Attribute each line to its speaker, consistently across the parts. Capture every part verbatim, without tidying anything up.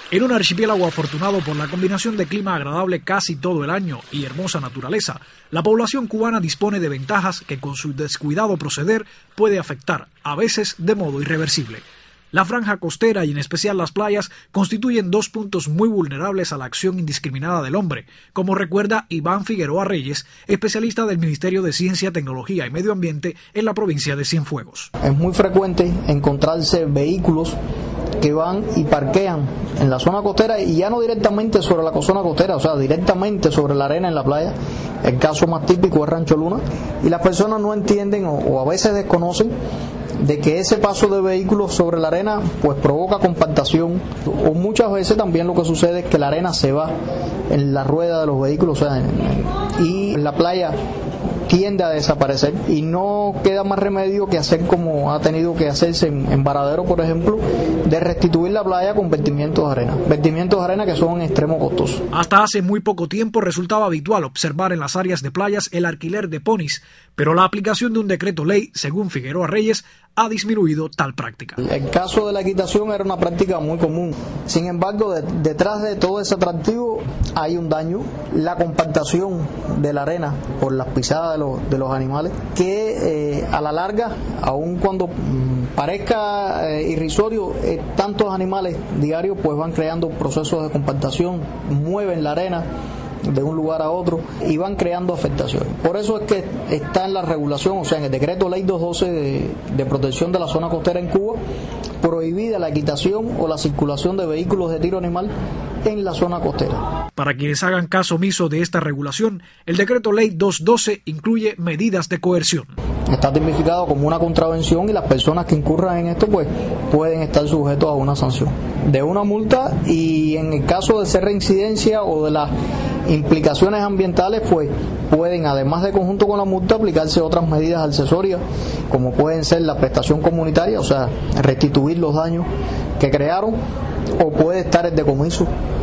Speaker 1: En un archipiélago afortunado por la combinación de clima agradable casi todo el año y hermosa naturaleza, la población cubana dispone de ventajas que con su descuidado proceder puede afectar, a veces de modo irreversible. La franja costera y en especial las playas constituyen dos puntos muy vulnerables a la acción indiscriminada del hombre, como recuerda Iván Figueroa Reyes, especialista del Ministerio de Ciencia, Tecnología y Medio Ambiente en la provincia de Cienfuegos.
Speaker 2: Es muy frecuente encontrarse vehículos que van y parquean en la zona costera y ya no directamente sobre la zona costera, o sea, directamente sobre la arena en la playa. El caso más típico es Rancho Luna, y las personas no entienden o, o a veces desconocen de que ese paso de vehículos sobre la arena pues provoca compactación, o muchas veces también lo que sucede es que la arena se va en la rueda de los vehículos, o sea, en, en, y en la playa tiende a desaparecer y no queda más remedio que hacer como ha tenido que hacerse en, en Varadero, por ejemplo, de restituir la playa con vertimientos de arena, vertimientos de arena que son en extremo costosos.
Speaker 1: Hasta hace muy poco tiempo resultaba habitual observar en las áreas de playas el alquiler de ponis, pero la aplicación de un decreto ley, según Figueroa Reyes, ha disminuido tal práctica.
Speaker 2: El caso de la equitación era una práctica muy común. Sin embargo, de, detrás de todo ese atractivo hay un daño, la compactación de la arena por las pisadas de los, de los animales, que eh, a la larga, aun cuando mmm, parezca eh, irrisorio, eh, tantos animales diarios pues van creando procesos de compactación, mueven la arena de un lugar a otro y van creando afectaciones. Por eso es que está en la regulación, o sea, en el decreto ley doscientos doce de, de protección de la zona costera en Cuba, prohibida la equitación o la circulación de vehículos de tiro animal en la zona costera.
Speaker 1: Para quienes hagan caso omiso de esta regulación, el decreto ley doscientos doce incluye medidas de coerción.
Speaker 2: Está tipificado como una contravención y las personas que incurran en esto pues pueden estar sujetos a una sanción de una multa, y en el caso de ser reincidencia o de las implicaciones ambientales pues pueden, además de conjunto con la multa, aplicarse otras medidas accesorias como pueden ser la prestación comunitaria, o sea, restituir los daños que crearon, o puede estar el decomiso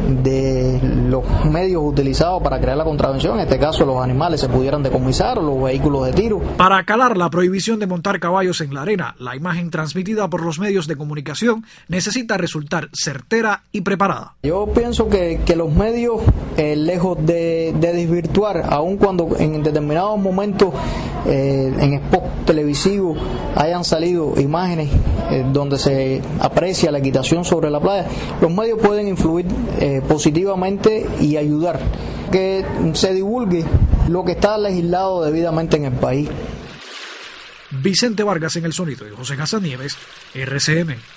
Speaker 2: de los medios utilizados para crear la contravención. En este caso los animales se pudieran decomisar o los vehículos de tiro.
Speaker 1: Para acalar la prohibición de montar caballos en la arena, la imagen transmitida por los medios de comunicación necesita resultar certera y preparada.
Speaker 2: Yo pienso que, que los medios, eh, lejos de, de desvirtuar, aun cuando en determinados momentos eh, en spots televisivos hayan salido imágenes eh, donde se aprecia la equitación sobre la playa, los medios pueden influir eh, positivamente y ayudar que se divulgue lo que está legislado debidamente en el país.
Speaker 1: Vicente Vargas en el sonido y José Hassan Nieves, R C M.